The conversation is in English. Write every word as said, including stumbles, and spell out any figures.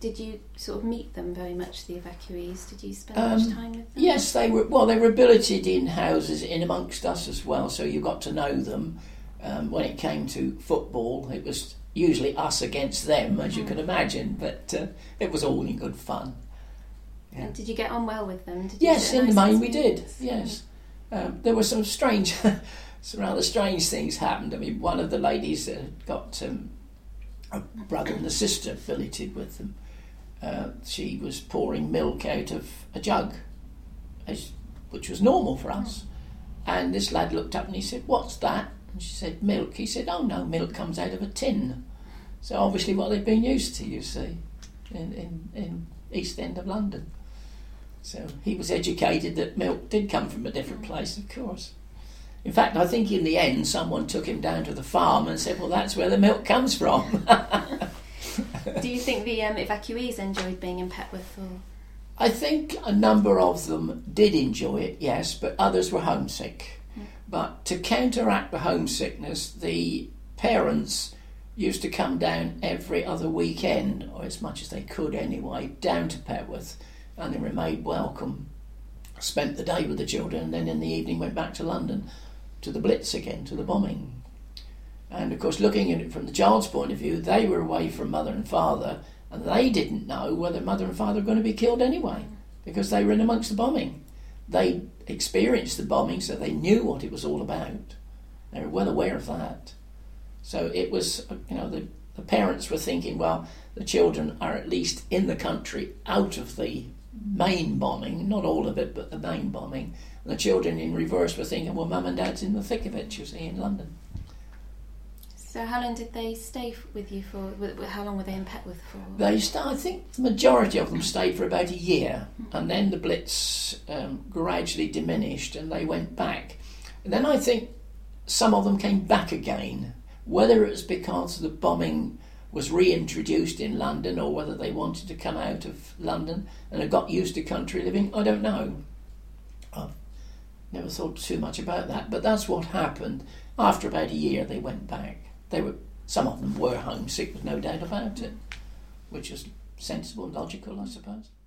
did you sort of meet them very much, the evacuees? Did you spend Um, much time with them? Yes, they were. Well, they were billeted in houses in amongst us as well, so you got to know them. Um, when it came to football, it was usually us against them, as you can imagine, but uh, it was all in good fun. Yeah. And did you get on well with them? Did you Yes, get a in the nice main we did, experience? yes. Um, there were some strange, some rather strange things happened. I mean, one of the ladies that had got um, a brother and a sister billeted with them, uh, she was pouring milk out of a jug, as, which was normal for us. And this lad looked up and he said, "What's that?" And she said, "Milk." He said, "Oh no, milk comes out of a tin." So obviously what they've been used to, you see, in, in, in East End of London. So he was educated that milk did come from a different place, of course. In fact, I think in the end someone took him down to the farm and said, "Well, that's where the milk comes from." Do you think the um, evacuees enjoyed being in Petworth? Or? I think a number of them did enjoy it, yes, but others were homesick. Mm. But to counteract the homesickness, the parents used to come down every other weekend, or as much as they could anyway, down to Petworth, and they were made welcome, spent the day with the children, and then in the evening went back to London, to the Blitz again, to the bombing. And of course, looking at it from the child's point of view, they were away from mother and father, and they didn't know whether mother and father were going to be killed anyway, because they were in amongst the bombing. They experienced the bombing, so they knew what it was all about. They were well aware of that. So it was, you know, the, the parents were thinking, well, the children are at least in the country, out of the main bombing, not all of it, but the main bombing. And the children in reverse were thinking, well, mum and dad's in the thick of it, you see, in London. So how long did they stay f- with you for? How long were they in Petworth for? They st- I think the majority of them stayed for about a year, and then the Blitz um, gradually diminished and they went back. And then I think some of them came back again, whether it was because the bombing was reintroduced in London or whether they wanted to come out of London and had got used to country living, I don't know. I've never thought too much about that, but that's what happened. After about a year they went back. They were, some of them were homesick, with no doubt about it, which is sensible and logical, I suppose.